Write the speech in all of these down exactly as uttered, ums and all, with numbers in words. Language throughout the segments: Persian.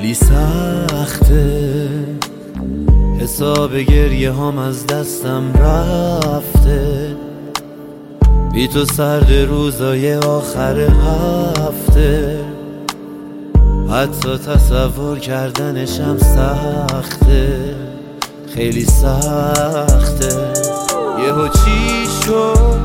خیلی سخته، حساب گریه هم از دستم رفته، بی تو سرد روزای آخر هفته، حتی تصور کردنشم سخته، خیلی سخته. یهو چی شد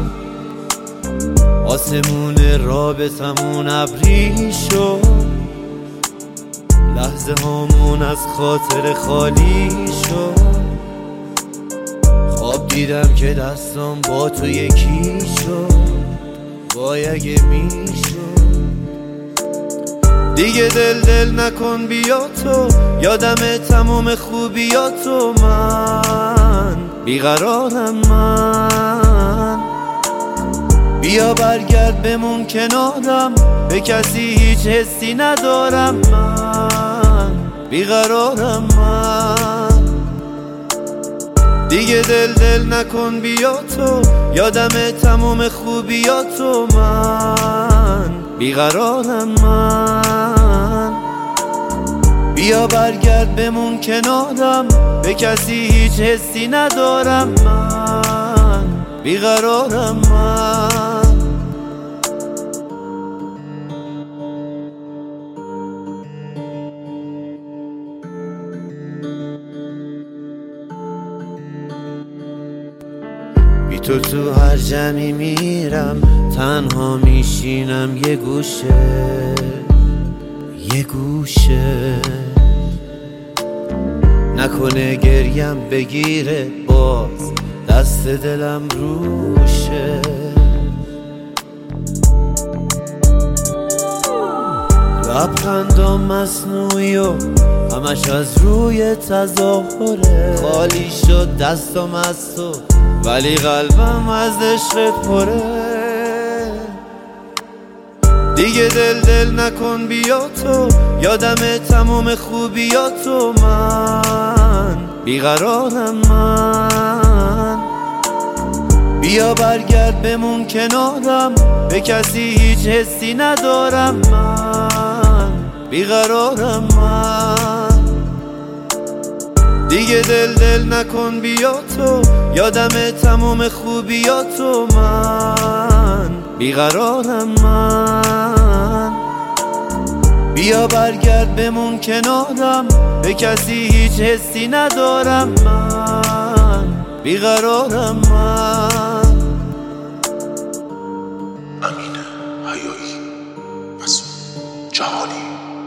آسمون رابطمون ابری شد، لحظه هامون از خاطر خالی شد، خواب دیدم که دستم با تو یکی شد، وای اگه میشد. دیگه دل دل نکن بیا تو، یادم تمام خوبیاتو، من بیقرارم، من بیا برگرد بمون کنارم، به کسی هیچ حسی ندارم، من بیقرارم، من دیگه دل دل نکن بیا تو، یادم تمام خوبیاتو، من بیقرارم، من بیا برگرد بمون کنارم، به کسی هیچ حسی ندارم، من بیقرارم، من بی تو تو هر جمعی میرم، تنها میشینم یه گوشه یه گوشه، نکنه گریم بگیره باز دست دلم روشه، لبخندم مصنوعی و همش از روی تظاهره، خالی شد دستم از تو ولی قلبم از عشقت پره، دیگه دل دل نکن بیا تو، یادم تمام خوبیاتو، من بیقرارم، من بیا برگرد بمون کنارم، به کسی هیچ حسی ندارم، من بیقرارم، من دیگه دل دل نکن بیا تو، یادم تمام خوبیاتو، من بیقرارم، من بیا برگرد بمون کنارم، به کسی هیچ حسی ندارم، من بیقرارم، من امین حیایی، مسعود جهانی.